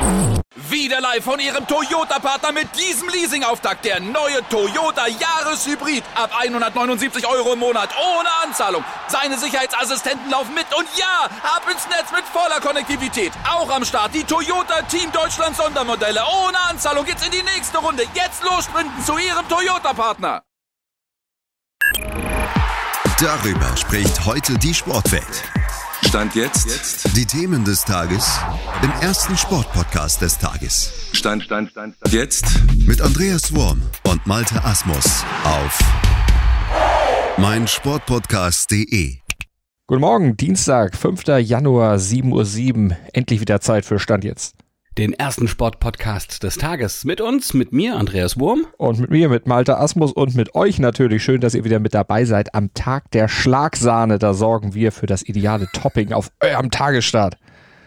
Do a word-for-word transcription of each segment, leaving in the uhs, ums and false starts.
Wieder live von Ihrem Toyota-Partner mit diesem Leasing-Auftakt. Der neue Toyota Jahreshybrid. Ab hundertneunundsiebzig Euro im Monat. Ohne Anzahlung. Seine Sicherheitsassistenten laufen mit. Und ja, ab ins Netz mit voller Konnektivität. Auch am Start die Toyota Team Deutschland Sondermodelle. Ohne Anzahlung geht's in die nächste Runde. Jetzt los sprinten zu Ihrem Toyota-Partner. Darüber spricht heute die Sportwelt. Stand jetzt. jetzt die Themen des Tages im ersten Sportpodcast des Tages. Stand, Stand, Stand, Stand. Jetzt mit Andreas Worm und Malte Asmus auf meinsportpodcast punkt de. Guten Morgen, Dienstag, fünfter Januar, sieben Uhr sieben. Endlich wieder Zeit für Stand jetzt. Den ersten Sportpodcast des Tages mit uns, mit mir, Andreas Worm. Und mit mir, mit Malte Asmus und mit euch natürlich. Schön, dass ihr wieder mit dabei seid. Am Tag der Schlagsahne, da sorgen wir für das ideale Topping auf eurem Tagesstart.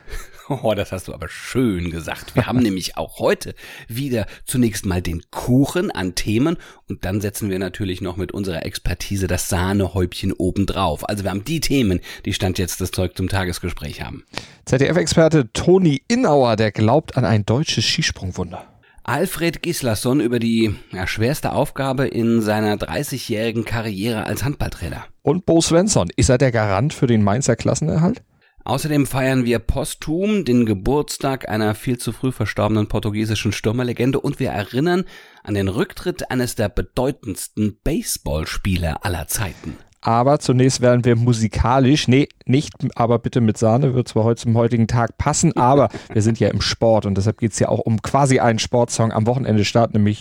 Oh, das hast du aber schön gesagt. Wir haben nämlich auch heute wieder zunächst mal den Kuchen an Themen und dann setzen wir natürlich noch mit unserer Expertise das Sahnehäubchen obendrauf. Also wir haben die Themen, die Stand jetzt das Zeug zum Tagesgespräch haben. Z D F-Experte Toni Innauer, der glaubt an ein deutsches Skisprungwunder. Alfred Gislason über die ja, schwerste Aufgabe in seiner dreißigjährigen Karriere als Handballtrainer. Und Bo Svensson, ist er der Garant für den Mainzer Klassenerhalt? Außerdem feiern wir posthum den Geburtstag einer viel zu früh verstorbenen portugiesischen Stürmerlegende und wir erinnern an den Rücktritt eines der bedeutendsten Baseballspieler aller Zeiten. Aber zunächst werden wir musikalisch, nee, nicht, aber bitte mit Sahne, wird zwar heute zum heutigen Tag passen, aber wir sind ja im Sport und deshalb geht es ja auch um quasi einen Sportsong. Am Wochenende startet nämlich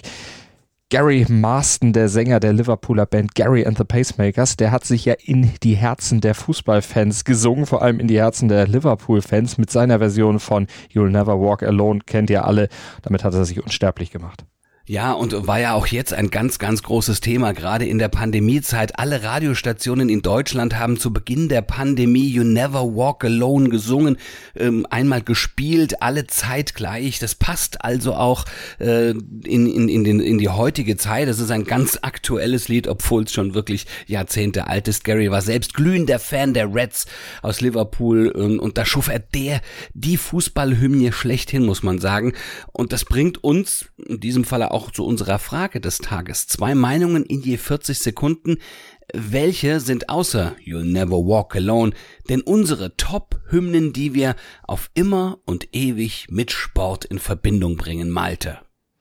Gary Marston, der Sänger der Liverpooler Band Gary and the Pacemakers, der hat sich ja in die Herzen der Fußballfans gesungen, vor allem in die Herzen der Liverpool-Fans mit seiner Version von You'll Never Walk Alone, kennt ihr alle. Damit hat er sich unsterblich gemacht. Ja, und war ja auch jetzt ein ganz, ganz großes Thema, gerade in der Pandemiezeit. Alle Radiostationen in Deutschland haben zu Beginn der Pandemie You Never Walk Alone gesungen, ähm, einmal gespielt, alle zeitgleich. Das passt also auch äh, in, in, in, den, in die heutige Zeit. Das ist ein ganz aktuelles Lied, obwohl es schon wirklich Jahrzehnte alt ist. Gary war selbst glühender Fan der Reds aus Liverpool ähm, und da schuf er der, die Fußballhymne schlechthin, muss man sagen. Und das bringt uns in diesem Falle auch auch zu unserer Frage des Tages. Zwei Meinungen in je vierzig Sekunden. Welche sind außer You'll Never Walk Alone denn unsere Top-Hymnen, die wir auf immer und ewig mit Sport in Verbindung bringen, Malte?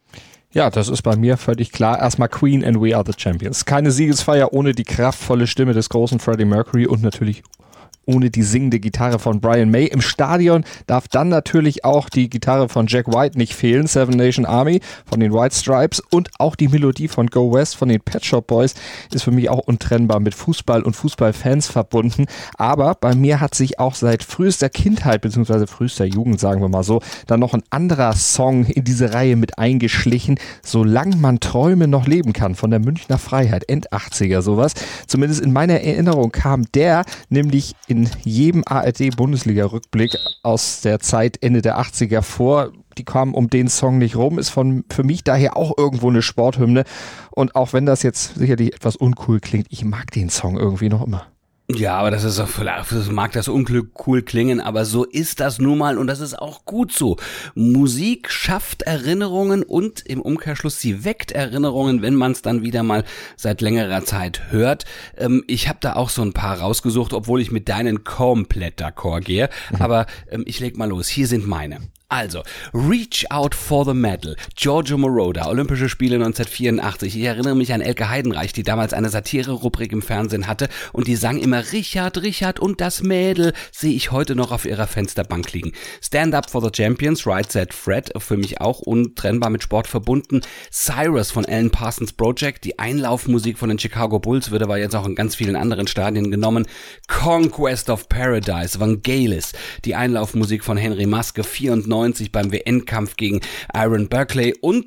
Ja, das ist bei mir völlig klar. Erstmal Queen and We Are the Champions. Keine Siegesfeier ohne die kraftvolle Stimme des großen Freddie Mercury und natürlich ohne die singende Gitarre von Brian May. Im Stadion darf dann natürlich auch die Gitarre von Jack White nicht fehlen. Seven Nation Army von den White Stripes und auch die Melodie von Go West von den Pet Shop Boys ist für mich auch untrennbar mit Fußball und Fußballfans verbunden. Aber bei mir hat sich auch seit frühester Kindheit bzw. frühester Jugend, sagen wir mal so, dann noch ein anderer Song in diese Reihe mit eingeschlichen. Solange man Träume noch leben kann, von der Münchner Freiheit, End-achtziger sowas. Zumindest in meiner Erinnerung kam der nämlich in in jedem A R D-Bundesliga-Rückblick aus der Zeit Ende der achtziger vor. Die kamen um den Song nicht rum, ist von, für mich daher auch irgendwo eine Sporthymne. Und auch wenn das jetzt sicherlich etwas uncool klingt, ich mag den Song irgendwie noch immer. Ja, aber das ist auch, das mag das unglück cool klingen, aber so ist das nun mal und das ist auch gut so. Musik schafft Erinnerungen und im Umkehrschluss, sie weckt Erinnerungen, wenn man es dann wieder mal seit längerer Zeit hört. Ähm, ich habe da auch so ein paar rausgesucht, obwohl ich mit deinen komplett d'accord gehe, mhm. aber ähm, ich leg mal los, hier sind meine. Also, Reach Out for the Medal, Giorgio Moroder, Olympische Spiele neunzehnhundertvierundachtzig. Ich erinnere mich an Elke Heidenreich, die damals eine Satire-Rubrik im Fernsehen hatte und die sang immer Richard, Richard und das Mädel, sehe ich heute noch auf ihrer Fensterbank liegen. Stand Up for the Champions, Right Said Fred, für mich auch untrennbar mit Sport verbunden. Cyrus von Alan Parsons Project, die Einlaufmusik von den Chicago Bulls, wird aber jetzt auch in ganz vielen anderen Stadien genommen. Conquest of Paradise, Vangelis, die Einlaufmusik von Henry Maske, vierundneunzig beim W M-Kampf gegen Aaron Berkeley und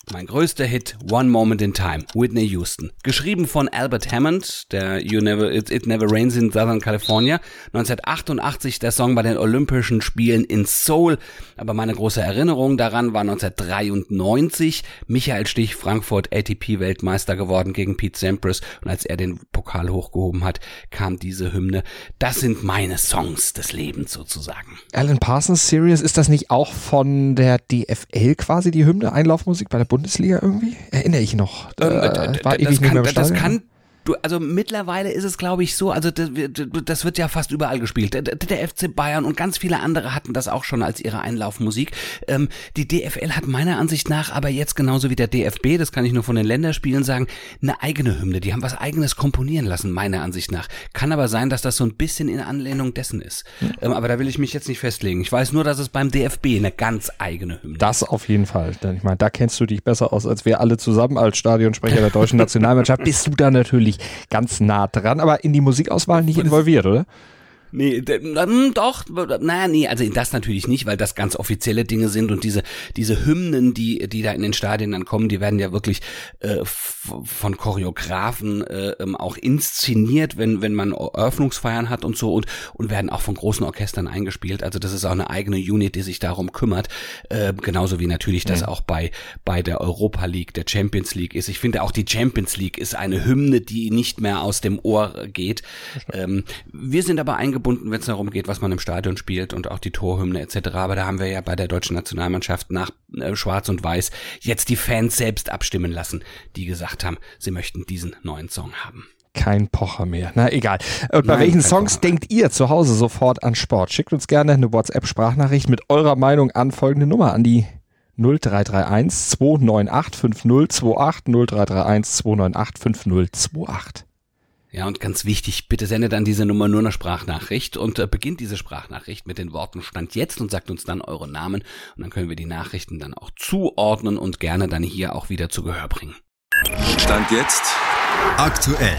Mein größter Hit, One Moment in Time, Whitney Houston. Geschrieben von Albert Hammond, der You Never, It, It Never Rains in Southern California. neunzehnhundertachtundachtzig der Song bei den Olympischen Spielen in Seoul. Aber meine große Erinnerung daran war neunzehnhundertdreiundneunzig. Michael Stich, Frankfurt, A T P-Weltmeister geworden gegen Pete Sampras. Und als er den Pokal hochgehoben hat, kam diese Hymne. Das sind meine Songs des Lebens sozusagen. Alan Parsons Series, ist das nicht auch von der D F L quasi die Hymne, Einlaufmusik bei der Bundesliga irgendwie? Erinnere ich noch. Ähm, äh, war ewig nicht mehr im Stadion. Das kann Du, also mittlerweile ist es, glaube ich, so, also das, das wird ja fast überall gespielt. Der, der F C Bayern und ganz viele andere hatten das auch schon als ihre Einlaufmusik. Ähm, die D F L hat meiner Ansicht nach aber jetzt genauso wie der D F B, das kann ich nur von den Länderspielen sagen, eine eigene Hymne. Die haben was Eigenes komponieren lassen, meiner Ansicht nach. Kann aber sein, dass das so ein bisschen in Anlehnung dessen ist. Mhm. Ähm, aber da will ich mich jetzt nicht festlegen. Ich weiß nur, dass es beim D F B eine ganz eigene Hymne ist. Das auf jeden Fall. Denn ich meine, da kennst du dich besser aus, als wir alle zusammen als Stadionsprecher der deutschen Nationalmannschaft. Bist du da natürlich ganz nah dran, aber in die Musikauswahl nicht involviert, oder? Nee, doch, naja, nee, also das natürlich nicht, weil das ganz offizielle Dinge sind und diese diese Hymnen, die die da in den Stadien dann kommen, die werden ja wirklich äh, von Choreografen äh, auch inszeniert, wenn wenn man Eröffnungsfeiern hat und so und und werden auch von großen Orchestern eingespielt, also das ist auch eine eigene Unit, die sich darum kümmert, äh, genauso wie natürlich das mhm. auch bei bei der Europa League, der Champions League ist. Ich finde auch die Champions League ist eine Hymne, die nicht mehr aus dem Ohr geht. Ähm, wir sind aber eingebunden, wenn es darum geht, was man im Stadion spielt und auch die Torhymne et cetera. Aber da haben wir ja bei der deutschen Nationalmannschaft nach äh, Schwarz und Weiß jetzt die Fans selbst abstimmen lassen, die gesagt haben, sie möchten diesen neuen Song haben. Kein Pocher mehr. Na egal. Und bei Nein, welchen Songs Pocher. denkt ihr zu Hause sofort an Sport? Schickt uns gerne eine WhatsApp-Sprachnachricht mit eurer Meinung an folgende Nummer an die null drei drei eins zwei neun acht fünf null zwei acht null drei drei eins zwei neun acht fünf null zwei acht. Ja, und ganz wichtig, bitte sendet an diese Nummer nur eine Sprachnachricht und äh, beginnt diese Sprachnachricht mit den Worten Stand jetzt und sagt uns dann euren Namen und dann können wir die Nachrichten dann auch zuordnen und gerne dann hier auch wieder zu Gehör bringen. Stand jetzt aktuell.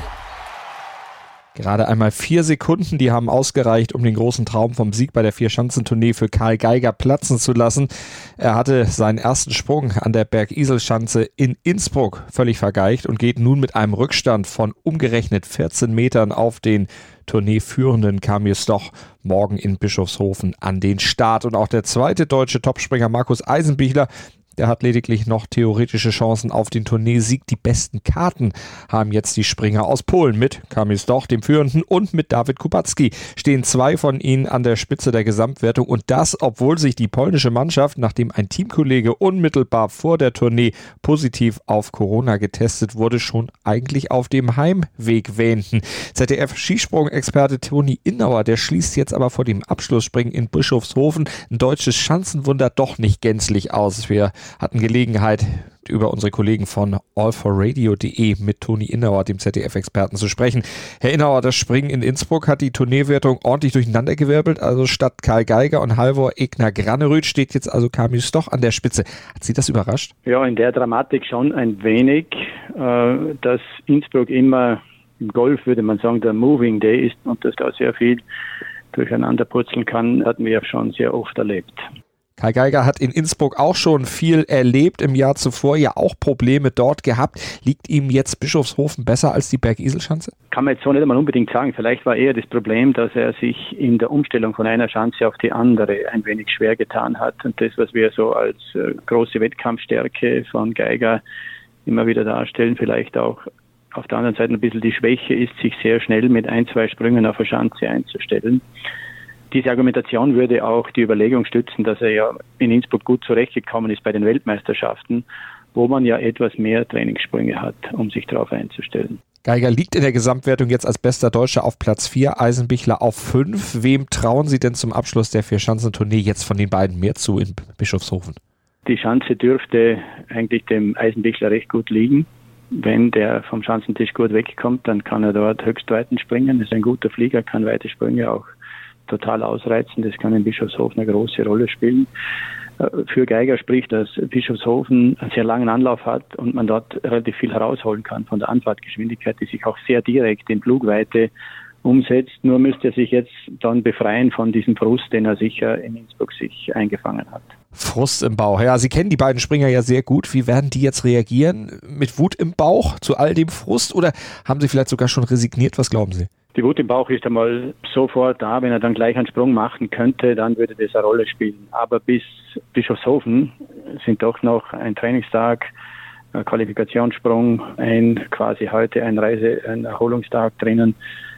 Gerade einmal vier Sekunden, die haben ausgereicht, um den großen Traum vom Sieg bei der Vier-Schanzentournee für Karl Geiger platzen zu lassen. Er hatte seinen ersten Sprung an der Bergiselschanze in Innsbruck völlig vergeigt und geht nun mit einem Rückstand von umgerechnet vierzehn Metern auf den Tourneeführenden Kamil Stoch morgen in Bischofshofen an den Start. Und auch der zweite deutsche Topspringer Markus Eisenbichler, der hat lediglich noch theoretische Chancen auf den Tourneesieg. Die besten Karten haben jetzt die Springer aus Polen mit Kamil Stoch, dem Führenden, und mit Dawid Kubacki. Stehen zwei von ihnen an der Spitze der Gesamtwertung und das, obwohl sich die polnische Mannschaft, nachdem ein Teamkollege unmittelbar vor der Tournee positiv auf Corona getestet wurde, schon eigentlich auf dem Heimweg wähnten. Z D F-Skisprung-Experte Toni Innauer, der schließt jetzt aber vor dem Abschlussspringen in Bischofshofen ein deutsches Schanzenwunder doch nicht gänzlich aus. Wir hatten Gelegenheit, über unsere Kollegen von all for radio punkt de mit Toni Innauer, dem Z D F-Experten, zu sprechen. Herr Innauer, das Springen in Innsbruck hat die Tourneewertung ordentlich durcheinandergewirbelt. Also statt Karl Geiger und Halvor Egner Granerüth steht jetzt also Kamil Stoch an der Spitze. Hat Sie das überrascht? Ja, in der Dramatik schon ein wenig. Dass Innsbruck immer im Golf, würde man sagen, der Moving Day ist und dass da sehr viel durcheinander purzeln kann, hatten wir ja schon sehr oft erlebt. Karl Geiger hat in Innsbruck auch schon viel erlebt, im Jahr zuvor ja auch Probleme dort gehabt. Liegt ihm jetzt Bischofshofen besser als die Bergiselschanze? Kann man jetzt so nicht einmal unbedingt sagen. Vielleicht war eher das Problem, dass er sich in der Umstellung von einer Schanze auf die andere ein wenig schwer getan hat. Und das, was wir so als äh, große Wettkampfstärke von Geiger immer wieder darstellen, vielleicht auch auf der anderen Seite ein bisschen die Schwäche ist, sich sehr schnell mit ein, zwei Sprüngen auf eine Schanze einzustellen. Diese Argumentation würde auch die Überlegung stützen, dass er ja in Innsbruck gut zurechtgekommen ist bei den Weltmeisterschaften, wo man ja etwas mehr Trainingssprünge hat, um sich darauf einzustellen. Geiger liegt in der Gesamtwertung jetzt als bester Deutscher auf Platz vier, Eisenbichler auf fünf. Wem trauen Sie denn zum Abschluss der Vier-Schanzentournee jetzt von den beiden mehr zu in Bischofshofen? Die Schanze dürfte eigentlich dem Eisenbichler recht gut liegen. Wenn der vom Schanzentisch gut wegkommt, dann kann er dort Höchstweiten springen. Das ist ein guter Flieger, kann weite Sprünge auch total ausreizen. Das kann in Bischofshofen eine große Rolle spielen. Für Geiger spricht, dass Bischofshofen einen sehr langen Anlauf hat und man dort relativ viel herausholen kann von der Anfahrtgeschwindigkeit, die sich auch sehr direkt in Flugweite umsetzt. Nur müsste er sich jetzt dann befreien von diesem Frust, den er sicher in Innsbruck sich eingefangen hat. Frust im Bauch. Ja, Sie kennen die beiden Springer ja sehr gut. Wie werden die jetzt reagieren? Mit Wut im Bauch zu all dem Frust oder haben Sie vielleicht sogar schon resigniert? Was glauben Sie? Die Wut im Bauch ist einmal sofort da. Wenn er dann gleich einen Sprung machen könnte, dann würde das eine Rolle spielen. Aber bis Bischofshofen sind doch noch ein Trainingstag, ein Qualifikationssprung, ein quasi heute ein Reise-, ein Erholungstag drinnen.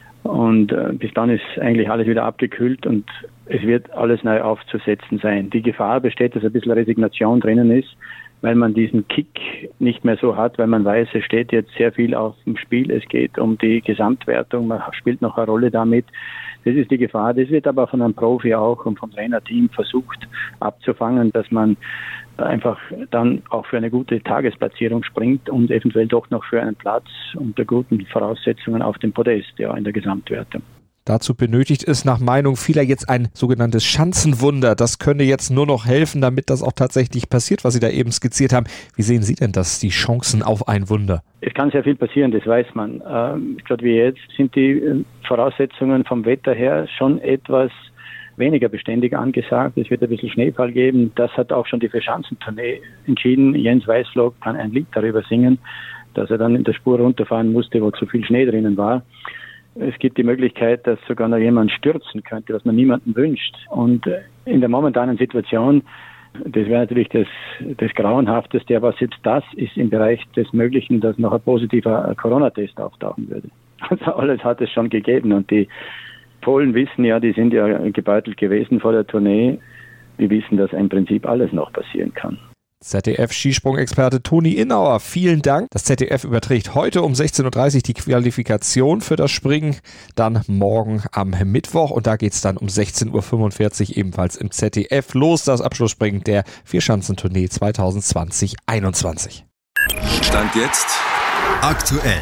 Und äh, bis dann ist eigentlich alles wieder abgekühlt und es wird alles neu aufzusetzen sein. Die Gefahr besteht, dass ein bisschen Resignation drinnen ist, weil man diesen Kick nicht mehr so hat, weil man weiß, es steht jetzt sehr viel auf dem Spiel. Es geht um die Gesamtwertung, man spielt noch eine Rolle damit. Das ist die Gefahr. Das wird aber von einem Profi auch und vom Trainerteam versucht abzufangen, dass man einfach dann auch für eine gute Tagesplatzierung springt und eventuell doch noch für einen Platz unter guten Voraussetzungen auf dem Podest, ja, in der Gesamtwertung. Dazu benötigt es nach Meinung vieler jetzt ein sogenanntes Schanzenwunder. Das könne jetzt nur noch helfen, damit das auch tatsächlich passiert, was Sie da eben skizziert haben. Wie sehen Sie denn das, die Chancen auf ein Wunder? Es kann sehr viel passieren, das weiß man. Ähm, gerade wie jetzt sind die Voraussetzungen vom Wetter her schon etwas weniger beständig angesagt. Es wird ein bisschen Schneefall geben. Das hat auch schon die Vierschanzentournee entschieden. Jens Weißflog kann ein Lied darüber singen, dass er dann in der Spur runterfahren musste, wo zu viel Schnee drinnen war. Es gibt die Möglichkeit, dass sogar noch jemand stürzen könnte, was man niemandem wünscht. Und in der momentanen Situation, das wäre natürlich das, das Grauenhafteste, aber selbst das ist im Bereich des Möglichen, dass noch ein positiver Corona-Test auftauchen würde. Also alles hat es schon gegeben und die Polen wissen ja, die sind ja gebeutelt gewesen vor der Tournee. Die wissen, dass im Prinzip alles noch passieren kann. Z D F-Skisprung-Experte Toni Innauer, vielen Dank. Das Z D F überträgt heute um sechzehn Uhr dreißig die Qualifikation für das Springen, dann morgen am Mittwoch und da geht es dann um sechzehn Uhr fünfundvierzig ebenfalls im Z D F los, das Abschlussspringen der Vierschanzentournee zwanzig zwanzig einundzwanzig. Stand jetzt aktuell.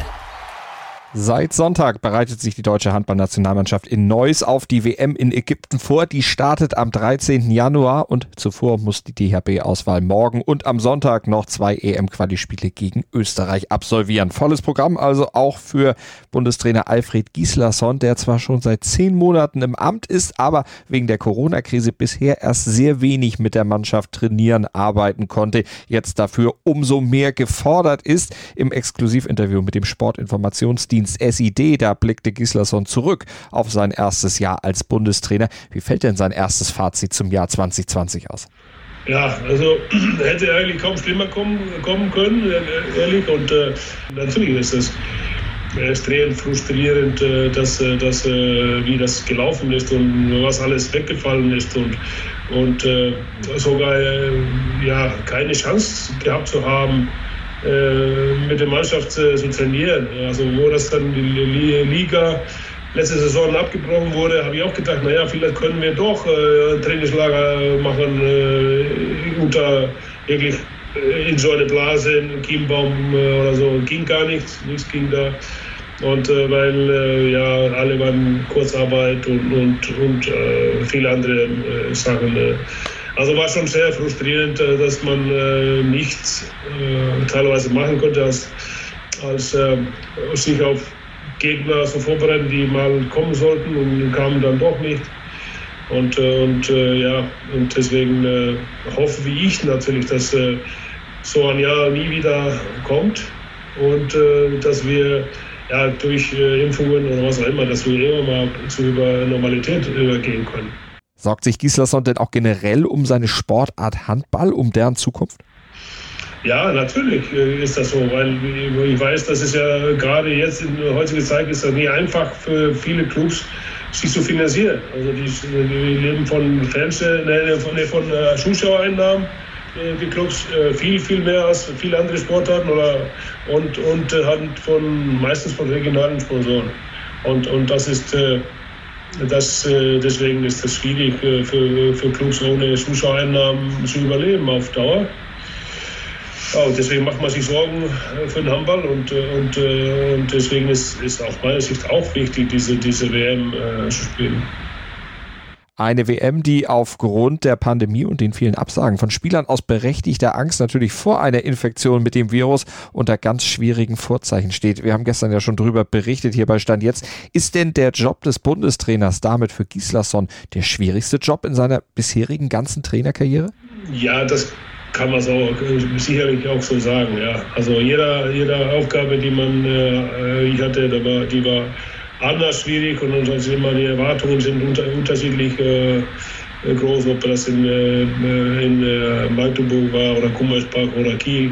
Seit Sonntag bereitet sich die deutsche Handballnationalmannschaft in Neuss auf die W M in Ägypten vor. Die startet am dreizehnten Januar und zuvor muss die D H B-Auswahl morgen und am Sonntag noch zwei E M-Quali-Spiele gegen Österreich absolvieren. Volles Programm also auch für Bundestrainer Alfred Gislason, der zwar schon seit zehn Monaten im Amt ist, aber wegen der Corona-Krise bisher erst sehr wenig mit der Mannschaft trainieren, arbeiten konnte. Jetzt dafür umso mehr gefordert ist. Im Exklusivinterview mit dem Sportinformationsdienst S I D, da blickte Gislason zurück auf sein erstes Jahr als Bundestrainer. Wie fällt denn sein erstes Fazit zum Jahr zwanzig zwanzig aus? Ja, also hätte eigentlich kaum schlimmer kommen, kommen können, ehrlich. Und äh, natürlich ist es extrem frustrierend, äh, dass, dass, äh, wie das gelaufen ist und was alles weggefallen ist und, und äh, sogar äh, ja, keine Chance gehabt zu haben, mit der Mannschaft zu trainieren. Also wo das dann die Liga letzte Saison abgebrochen wurde, habe ich auch gedacht, naja, vielleicht können wir doch äh, ein Trainingslager machen äh, unter wirklich äh, in so eine Blase, in Kienbaum äh, oder so. Ging gar nichts, nichts ging da. Und äh, weil äh, ja alle waren Kurzarbeit und, und, und äh, viele andere äh, Sachen. Äh, Also war schon sehr frustrierend, dass man äh, nichts äh, teilweise machen konnte, als, als äh, sich auf Gegner so vorbereiten, die mal kommen sollten und kamen dann doch nicht. Und, äh, und äh, ja, und deswegen äh, hoffe wie ich natürlich, dass äh, so ein Jahr nie wieder kommt und äh, dass wir ja, durch äh, Impfungen oder was auch immer, dass wir immer mal zu über Normalität übergehen können. Sorgt sich Gislason denn auch generell um seine Sportart Handball, um deren Zukunft? Ja, natürlich ist das so, weil ich weiß, dass es ja gerade jetzt in der heutigen Zeit ist das nie einfach für viele Clubs, sich zu finanzieren. Also die, die leben von Fernseh, ne, von, ne, von uh, Zuschauereinnahmen, die Clubs viel, viel mehr als viele andere Sportarten oder, und, und haben von, meistens von regionalen Sponsoren. Und, und das ist... Das, deswegen ist das schwierig für, für Clubs ohne Zuschauereinnahmen zu überleben auf Dauer. Ja, und deswegen macht man sich Sorgen für den Handball und, und, und deswegen ist, ist aus meiner Sicht auch wichtig, diese, diese W M äh, zu spielen. Eine W M, die aufgrund der Pandemie und den vielen Absagen von Spielern aus berechtigter Angst natürlich vor einer Infektion mit dem Virus unter ganz schwierigen Vorzeichen steht. Wir haben gestern ja schon drüber berichtet hier bei Stand Jetzt. Ist denn der Job des Bundestrainers damit für Gislason der schwierigste Job in seiner bisherigen ganzen Trainerkarriere? Ja, das kann man so sicherlich auch so sagen. Ja. Also jeder, jede Aufgabe, die man äh, ich hatte, da war, die war anders schwierig und dann sind immer die Erwartungen sind unter, unterschiedlich äh, groß, ob das in, äh, in äh, Magdeburg war oder Gummersbach oder Kiel.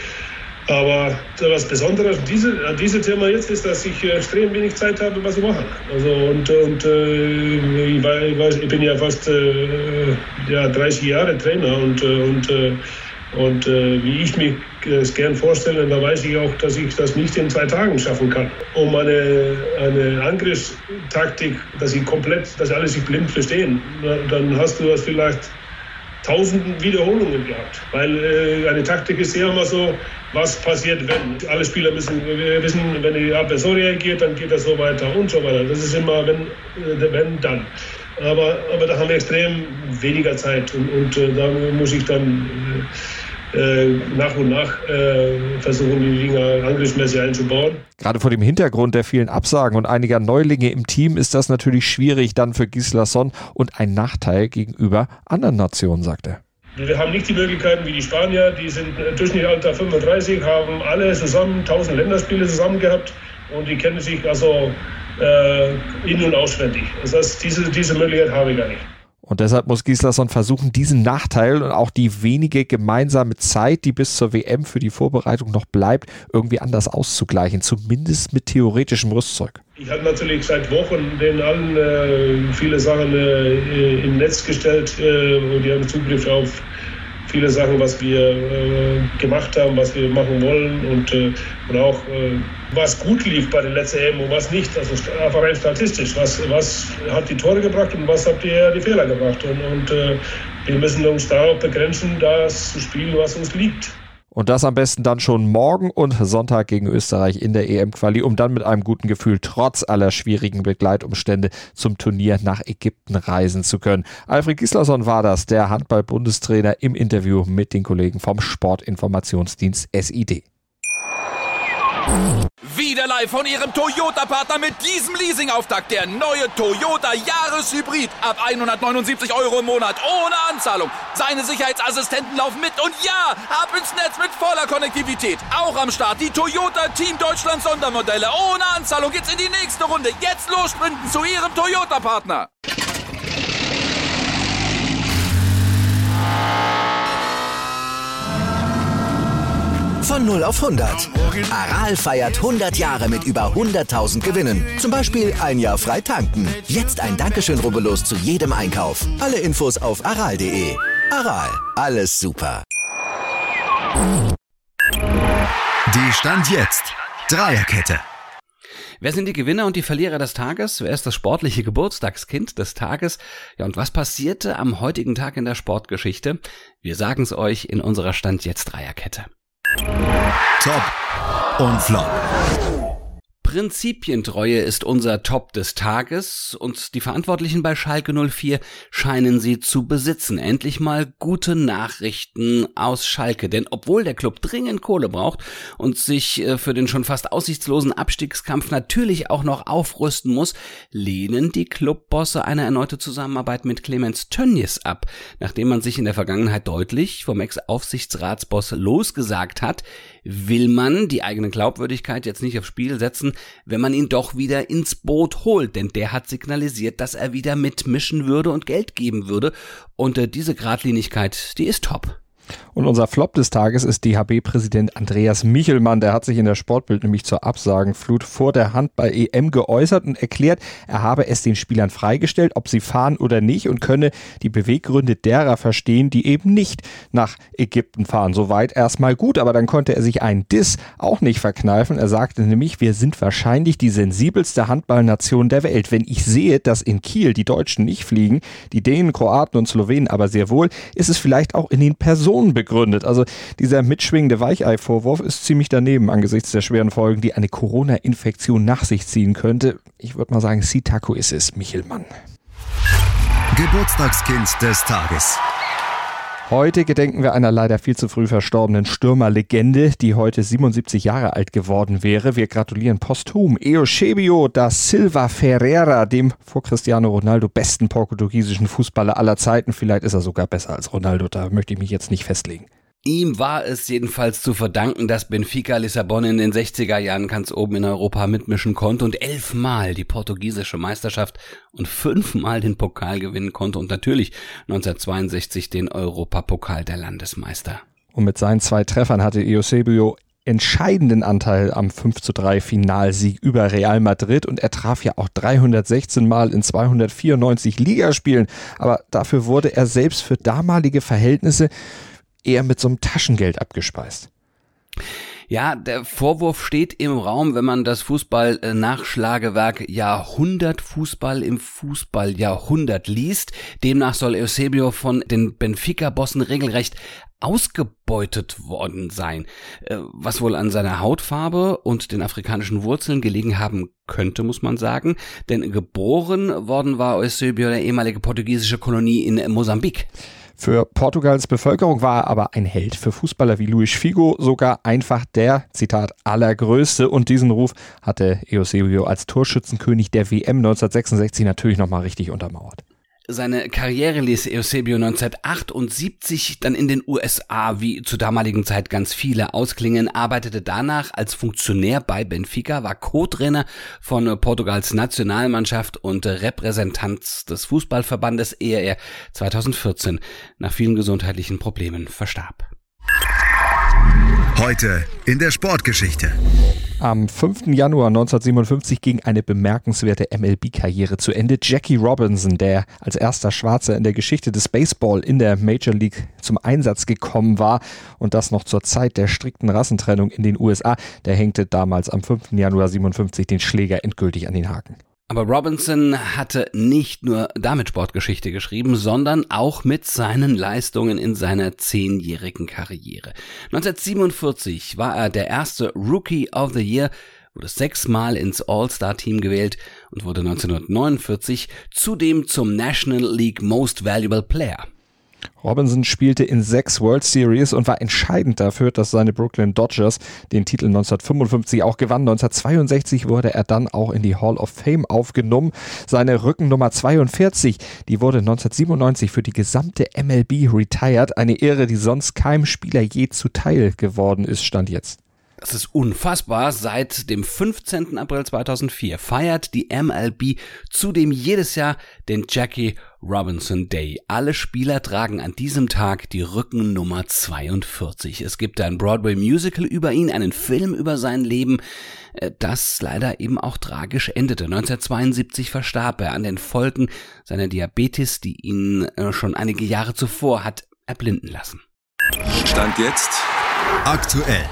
Aber was Besonderes an diese, an diesem Thema jetzt ist, dass ich extrem wenig Zeit habe, was zu machen. Also und, und äh, ich, weiß, ich bin ja fast äh, ja, dreißig Jahre Trainer und, und, äh, und äh, wie ich mich es gern vorstelle, da weiß ich auch, dass ich das nicht in zwei Tagen schaffen kann. Um eine, eine Angriffstaktik, dass sie komplett, dass alle sich blind verstehen, dann hast du das vielleicht tausenden Wiederholungen gehabt. Weil äh, eine Taktik ist ja immer so, was passiert, wenn. Alle Spieler müssen wissen, wenn die Abwehr so reagiert, dann geht das so weiter und so weiter. Das ist immer, wenn, äh, wenn dann. Aber, aber da haben wir extrem weniger Zeit und, und äh, da muss ich dann äh, nach und nach äh, versuchen, die Dinger angriffsmäßig einzubauen. Gerade vor dem Hintergrund der vielen Absagen und einiger Neulinge im Team ist das natürlich schwierig dann für Gislason und ein Nachteil gegenüber anderen Nationen, sagt er. Wir haben nicht die Möglichkeiten wie die Spanier, die sind Durchschnittsalter fünfunddreißig, haben alle zusammen tausend Länderspiele zusammen gehabt und die kennen sich also äh, in- und auswendig. Das heißt, diese, diese Möglichkeit habe ich gar nicht. Und deshalb muss Gislason versuchen, diesen Nachteil und auch die wenige gemeinsame Zeit, die bis zur W M für die Vorbereitung noch bleibt, irgendwie anders auszugleichen, zumindest mit theoretischem Rüstzeug. Ich habe natürlich seit Wochen den allen äh, viele Sachen äh, im Netz gestellt äh, und die haben Zugriff auf viele Sachen, was wir äh, gemacht haben, was wir machen wollen und, äh, und auch äh, was gut lief bei der letzten E M und was nicht. Also einfach rein statistisch. Was, was hat die Tore gebracht und was habt ihr die Fehler gebracht? Und, und äh, wir müssen uns darauf begrenzen, das zu spielen, was uns liegt. Und das am besten dann schon morgen und Sonntag gegen Österreich in der E M-Quali, um dann mit einem guten Gefühl trotz aller schwierigen Begleitumstände zum Turnier nach Ägypten reisen zu können. Alfred Gislason war das, der Handball-Bundestrainer im Interview mit den Kollegen vom Sportinformationsdienst S I D. Wieder live von Ihrem Toyota-Partner mit diesem Leasing-Auftakt. Der neue Toyota Jahreshybrid. Ab hundertneunundsiebzig Euro im Monat. Ohne Anzahlung. Seine Sicherheitsassistenten laufen mit. Und ja, ab ins Netz mit voller Konnektivität. Auch am Start die Toyota Team Deutschland Sondermodelle. Ohne Anzahlung geht's in die nächste Runde. Jetzt los sprinten zu Ihrem Toyota-Partner. Von null auf hundert. Aral feiert hundert Jahre mit über hunderttausend Gewinnen. Zum Beispiel ein Jahr frei tanken. Jetzt ein Dankeschön, rubbellos zu jedem Einkauf. Alle Infos auf aral punkt de. Aral, alles super. Die Stand jetzt Dreierkette. Wer sind die Gewinner und die Verlierer des Tages? Wer ist das sportliche Geburtstagskind des Tages? Ja, und was passierte am heutigen Tag in der Sportgeschichte? Wir sagen es euch in unserer Stand jetzt Dreierkette. Top und Flop. Prinzipientreue ist unser Top des Tages und die Verantwortlichen bei Schalke null vier scheinen sie zu besitzen. Endlich mal gute Nachrichten aus Schalke, denn obwohl der Club dringend Kohle braucht und sich für den schon fast aussichtslosen Abstiegskampf natürlich auch noch aufrüsten muss, lehnen die Clubbosse eine erneute Zusammenarbeit mit Clemens Tönnies ab, nachdem man sich in der Vergangenheit deutlich vom Ex-Aufsichtsratsboss losgesagt hat, will man die eigene Glaubwürdigkeit jetzt nicht aufs Spiel setzen, wenn man ihn doch wieder ins Boot holt, denn der hat signalisiert, dass er wieder mitmischen würde und Geld geben würde und äh, diese Gradlinigkeit, die ist top. Und unser Flop des Tages ist D H B-Präsident Andreas Michelmann. Der hat sich in der Sportbild nämlich zur Absagenflut vor der Handball-E M geäußert und erklärt, er habe es den Spielern freigestellt, ob sie fahren oder nicht und könne die Beweggründe derer verstehen, die eben nicht nach Ägypten fahren. Soweit erstmal gut, aber dann konnte er sich einen Diss auch nicht verkneifen. Er sagte nämlich, wir sind wahrscheinlich die sensibelste Handballnation der Welt. Wenn ich sehe, dass in Kiel die Deutschen nicht fliegen, die Dänen, Kroaten und Slowenen aber sehr wohl, ist es vielleicht auch in den Personen begründet. Also dieser mitschwingende Weichei-Vorwurf ist ziemlich daneben angesichts der schweren Folgen, die eine Corona-Infektion nach sich ziehen könnte. Ich würde mal sagen, Sitaku ist es, Michelmann. Geburtstagskind des Tages. Heute gedenken wir einer leider viel zu früh verstorbenen Stürmerlegende, die heute siebenundsiebzig Jahre alt geworden wäre. Wir gratulieren posthum Eusébio da Silva Ferreira, dem vor Cristiano Ronaldo besten portugiesischen Fußballer aller Zeiten. Vielleicht ist er sogar besser als Ronaldo, da möchte ich mich jetzt nicht festlegen. Ihm war es jedenfalls zu verdanken, dass Benfica Lissabon in den sechziger Jahren ganz oben in Europa mitmischen konnte und elfmal die portugiesische Meisterschaft und fünfmal den Pokal gewinnen konnte und natürlich neunzehnhundertzweiundsechzig den Europapokal der Landesmeister. Und mit seinen zwei Treffern hatte Eusébio entscheidenden Anteil am fünf zu drei Finalsieg über Real Madrid und er traf ja auch dreihundertsechzehn Mal in zweihundertvierundneunzig Ligaspielen, aber dafür wurde er selbst für damalige Verhältnisse eher mit so einem Taschengeld abgespeist. Ja, der Vorwurf steht im Raum, wenn man das Fußball-Nachschlagewerk Jahrhundert-Fußball im Fußballjahrhundert liest. Demnach soll Eusébio von den Benfica-Bossen regelrecht ausgebeutet worden sein, was wohl an seiner Hautfarbe und den afrikanischen Wurzeln gelegen haben könnte, muss man sagen. Denn geboren worden war Eusébio der ehemalige portugiesische Kolonie in Mosambik. Für Portugals Bevölkerung war er aber ein Held, für Fußballer wie Luis Figo sogar einfach der, Zitat, allergrößte. Und diesen Ruf hatte Eusébio als Torschützenkönig der W M neunzehnhundertsechsundsechzig natürlich nochmal richtig untermauert. Seine Karriere ließ Eusébio neunzehnhundertachtundsiebzig dann in den U S A, wie zur damaligen Zeit ganz viele, ausklingen, arbeitete danach als Funktionär bei Benfica, war Co-Trainer von Portugals Nationalmannschaft und Repräsentant des Fußballverbandes, ehe er zweitausendvierzehn nach vielen gesundheitlichen Problemen verstarb. Heute in der Sportgeschichte. Am fünften Januar neunzehnhundertsiebenundfünfzig ging eine bemerkenswerte M L B-Karriere zu Ende. Jackie Robinson, der als erster Schwarzer in der Geschichte des Baseball in der Major League zum Einsatz gekommen war und das noch zur Zeit der strikten Rassentrennung in den U S A, der hängte damals am fünften Januar siebenundfünfzig den Schläger endgültig an den Haken. Aber Robinson hatte nicht nur damit Sportgeschichte geschrieben, sondern auch mit seinen Leistungen in seiner zehnjährigen Karriere. neunzehnhundertsiebenundvierzig war er der erste Rookie of the Year, wurde sechsmal ins All-Star-Team gewählt und wurde neunzehnhundertneunundvierzig zudem zum National League Most Valuable Player. Robinson spielte in sechs World Series und war entscheidend dafür, dass seine Brooklyn Dodgers den Titel neunzehnhundertfünfundfünfzig auch gewannen. neunzehnhundertzweiundsechzig wurde er dann auch in die Hall of Fame aufgenommen. Seine Rückennummer zweiundvierzig, die wurde neunzehnhundertsiebenundneunzig für die gesamte M L B retired. Eine Ehre, die sonst keinem Spieler je zuteil geworden ist, stand jetzt. Das ist unfassbar. Seit dem fünfzehnten April zweitausendvier feiert die M L B zudem jedes Jahr den Jackie Robinson Day. Alle Spieler tragen an diesem Tag die Rückennummer zweiundvierzig. Es gibt ein Broadway-Musical über ihn, einen Film über sein Leben, das leider eben auch tragisch endete. neunzehnhundertzweiundsiebzig verstarb er an den Folgen seiner Diabetes, die ihn schon einige Jahre zuvor hat erblinden lassen. Stand jetzt aktuell.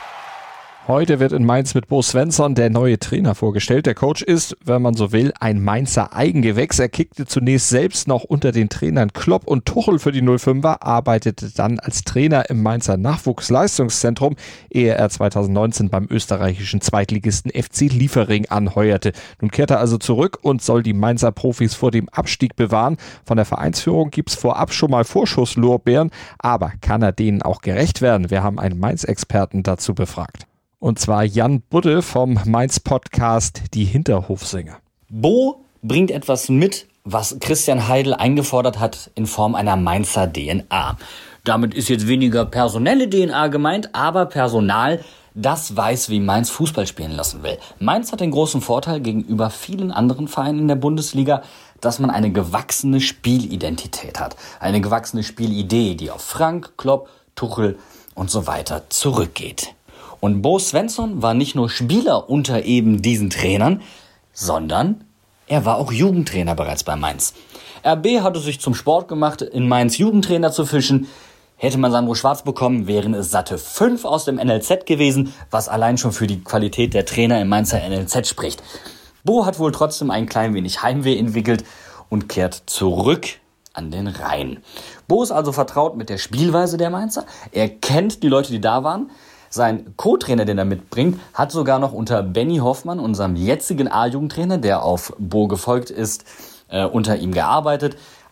Heute wird in Mainz mit Bo Svensson der neue Trainer vorgestellt. Der Coach ist, wenn man so will, ein Mainzer Eigengewächs. Er kickte zunächst selbst noch unter den Trainern Klopp und Tuchel für die null fünfer, arbeitete dann als Trainer im Mainzer Nachwuchsleistungszentrum, ehe er zweitausendneunzehn beim österreichischen Zweitligisten F C Liefering anheuerte. Nun kehrt er also zurück und soll die Mainzer Profis vor dem Abstieg bewahren. Von der Vereinsführung gibt's vorab schon mal Vorschusslorbeeren, aber kann er denen auch gerecht werden? Wir haben einen Mainz-Experten dazu befragt. Und zwar Jan Budde vom Mainz-Podcast Die Hinterhofsänger. Bo bringt etwas mit, was Christian Heidel eingefordert hat in Form einer Mainzer D N A. Damit ist jetzt weniger personelle D N A gemeint, aber Personal, das weiß, wie Mainz Fußball spielen lassen will. Mainz hat den großen Vorteil gegenüber vielen anderen Vereinen in der Bundesliga, dass man eine gewachsene Spielidentität hat. Eine gewachsene Spielidee, die auf Frank, Klopp, Tuchel und so weiter zurückgeht. Und Bo Svensson war nicht nur Spieler unter eben diesen Trainern, sondern er war auch Jugendtrainer bereits bei Mainz. R B hatte sich zum Sport gemacht, in Mainz Jugendtrainer zu fischen. Hätte man Sandro Schwarz bekommen, wären es satte fünf aus dem N L Z gewesen, was allein schon für die Qualität der Trainer im Mainzer N L Z spricht. Bo hat wohl trotzdem ein klein wenig Heimweh entwickelt und kehrt zurück an den Rhein. Bo ist also vertraut mit der Spielweise der Mainzer. Er kennt die Leute, die da waren. Sein Co-Trainer, den er mitbringt, hat sogar noch unter Benny Hoffmann, unserem jetzigen A-Jugendtrainer, der auf Bo gefolgt ist, äh, unter ihm gearbeitet.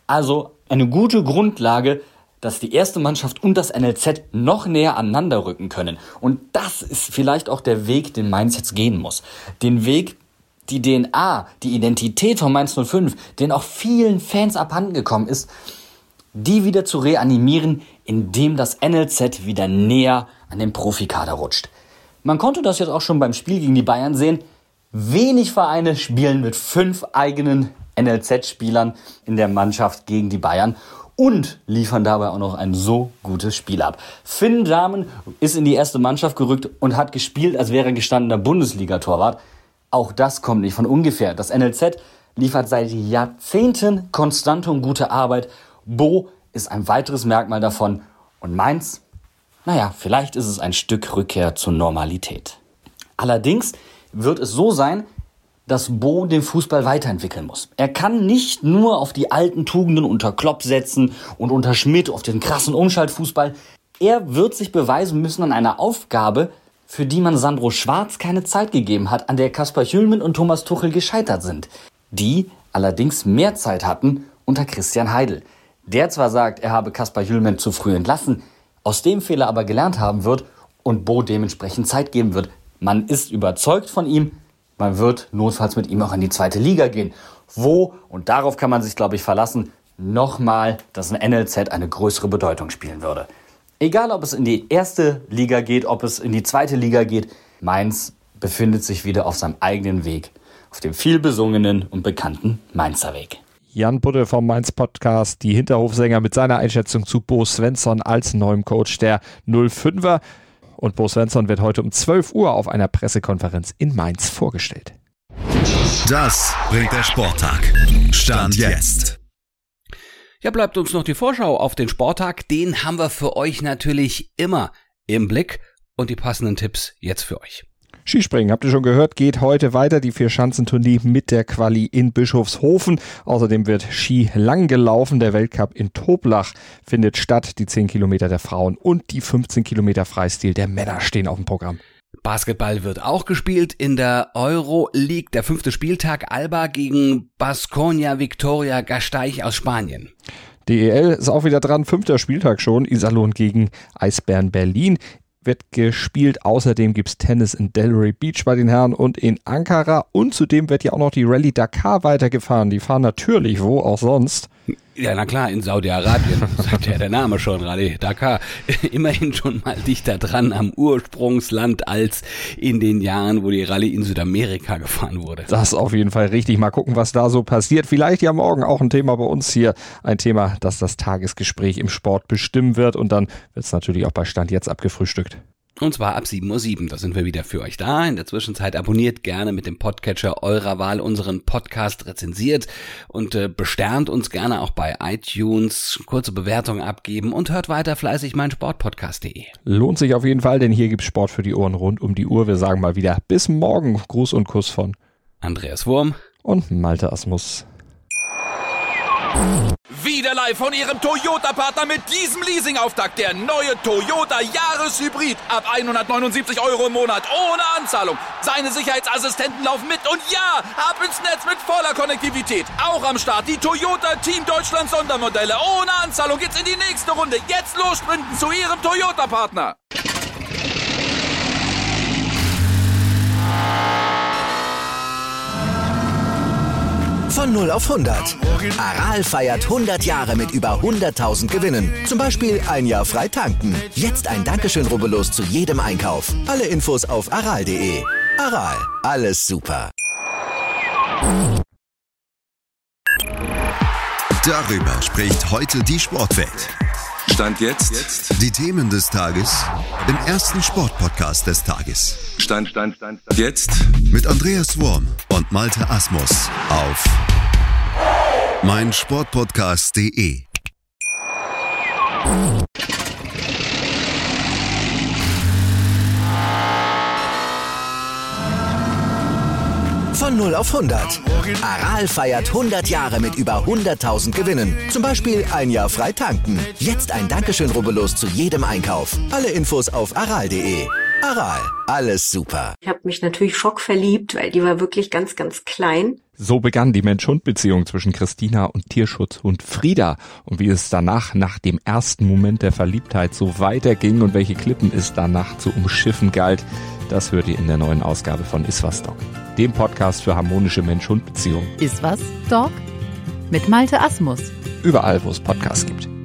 Also eine gute Grundlage, dass die erste Mannschaft und das N L Z noch näher aneinander rücken können. Und das ist vielleicht auch der Weg, den Mainz jetzt gehen muss. Den Weg, die D N A, die Identität von Mainz null fünf, den auch vielen Fans abhanden gekommen ist, die wieder zu reanimieren, indem das N L Z wieder näher an den Profikader rutscht. Man konnte das jetzt auch schon beim Spiel gegen die Bayern sehen. Wenig Vereine spielen mit fünf eigenen N L Z-Spielern in der Mannschaft gegen die Bayern und liefern dabei auch noch ein so gutes Spiel ab. Finn Dahmen ist in die erste Mannschaft gerückt und hat gespielt, als wäre er gestandener Bundesliga-Torwart. Auch das kommt nicht von ungefähr. Das N L Z liefert seit Jahrzehnten konstante und gute Arbeit. Bo ist ein weiteres Merkmal davon. Und Mainz, naja, vielleicht ist es ein Stück Rückkehr zur Normalität. Allerdings wird es so sein, dass Bo den Fußball weiterentwickeln muss. Er kann nicht nur auf die alten Tugenden unter Klopp setzen und unter Schmidt auf den krassen Umschaltfußball. Er wird sich beweisen müssen an einer Aufgabe, für die man Sandro Schwarz keine Zeit gegeben hat, an der Kaspar Hjulmand und Thomas Tuchel gescheitert sind. Die allerdings mehr Zeit hatten unter Christian Heidel. Der zwar sagt, er habe Kaspar Hjulmand zu früh entlassen, aus dem Fehler aber gelernt haben wird und Bo dementsprechend Zeit geben wird. Man ist überzeugt von ihm, man wird notfalls mit ihm auch in die zweite Liga gehen, wo, und darauf kann man sich, glaube ich, verlassen, nochmal das N L Z eine größere Bedeutung spielen würde. Egal, ob es in die erste Liga geht, ob es in die zweite Liga geht, Mainz befindet sich wieder auf seinem eigenen Weg, auf dem vielbesungenen und bekannten Mainzer Weg. Jan Budde vom Mainz-Podcast, die Hinterhofsänger mit seiner Einschätzung zu Bo Svensson als neuem Coach der null fünfer. Und Bo Svensson wird heute um zwölf Uhr auf einer Pressekonferenz in Mainz vorgestellt. Das bringt der Sporttag. Stand jetzt. Ja, bleibt uns noch die Vorschau auf den Sporttag. Den haben wir für euch natürlich immer im Blick. Und die passenden Tipps jetzt für euch. Skispringen, habt ihr schon gehört, geht heute weiter. Die Vier-Schanzentournee mit der Quali in Bischofshofen. Außerdem wird Ski lang gelaufen. Der Weltcup in Toblach findet statt. Die zehn Kilometer der Frauen und die fünfzehn Kilometer Freistil der Männer stehen auf dem Programm. Basketball wird auch gespielt in der Euroleague. Der fünfte Spieltag, Alba gegen Baskonia Victoria Gasteiz aus Spanien. D E L ist auch wieder dran. Fünfter Spieltag schon. Iserlohn gegen Eisbären Berlin wird gespielt. Außerdem gibt es Tennis in Delray Beach bei den Herren und in Ankara. Und zudem wird ja auch noch die Rallye Dakar weitergefahren. Die fahren natürlich wo auch sonst. Ja, na klar, in Saudi-Arabien, sagt ja der Name schon, Rallye Dakar. Immerhin schon mal dichter dran am Ursprungsland als in den Jahren, wo die Rallye in Südamerika gefahren wurde. Das ist auf jeden Fall richtig. Mal gucken, was da so passiert. Vielleicht ja morgen auch ein Thema bei uns hier. Ein Thema, das das Tagesgespräch im Sport bestimmen wird. Und dann wird es natürlich auch bei Stand jetzt abgefrühstückt. Und zwar ab sieben Uhr sieben, da sind wir wieder für euch da. In der Zwischenzeit abonniert gerne mit dem Podcatcher eurer Wahl unseren Podcast, rezensiert und äh, besternt uns gerne auch bei iTunes, kurze Bewertungen abgeben und hört weiter fleißig mein Sportpodcast punkt de. Lohnt sich auf jeden Fall, denn hier gibt's Sport für die Ohren rund um die Uhr. Wir sagen mal wieder bis morgen. Gruß und Kuss von Andreas Wurm und Malte Asmus. Wieder live von Ihrem Toyota-Partner mit diesem Leasing-Auftakt. Der neue Toyota Jahreshybrid. Ab hundertneunundsiebzig Euro im Monat. Ohne Anzahlung. Seine Sicherheitsassistenten laufen mit. Und ja, ab ins Netz mit voller Konnektivität. Auch am Start die Toyota Team Deutschland Sondermodelle. Ohne Anzahlung geht's in die nächste Runde. Jetzt los sprinten zu Ihrem Toyota-Partner. Von null auf hundert. Aral feiert hundert Jahre mit über hunderttausend Gewinnen. Zum Beispiel ein Jahr frei tanken. Jetzt ein Dankeschön, rubbellos zu jedem Einkauf. Alle Infos auf aral punkt de. Aral, alles super. Darüber spricht heute die Sportwelt. Stand jetzt. Die Themen des Tages im ersten Sportpodcast des Tages. Stand, Stand, Stand, Stand. Jetzt. Mit Andreas Wurm und Malte Asmus auf mein Sportpodcast punkt de. Von null auf hundert. Aral feiert hundert Jahre mit über hunderttausend Gewinnen. Zum Beispiel ein Jahr frei tanken. Jetzt ein Dankeschön, rubbellos zu jedem Einkauf. Alle Infos auf aral punkt de. Aral, alles super. Ich habe mich natürlich schockverliebt, weil die war wirklich ganz, ganz klein. So begann die Mensch-Hund-Beziehung zwischen Christina und Tierschutzhund Frieda. Und wie es danach, nach dem ersten Moment der Verliebtheit, so weiterging und welche Klippen es danach zu umschiffen galt, das hört ihr in der neuen Ausgabe von Iswas Dog, dem Podcast für harmonische Mensch-Hund-Beziehungen. Iswas Dog mit Malte Asmus. Überall, wo es Podcasts gibt.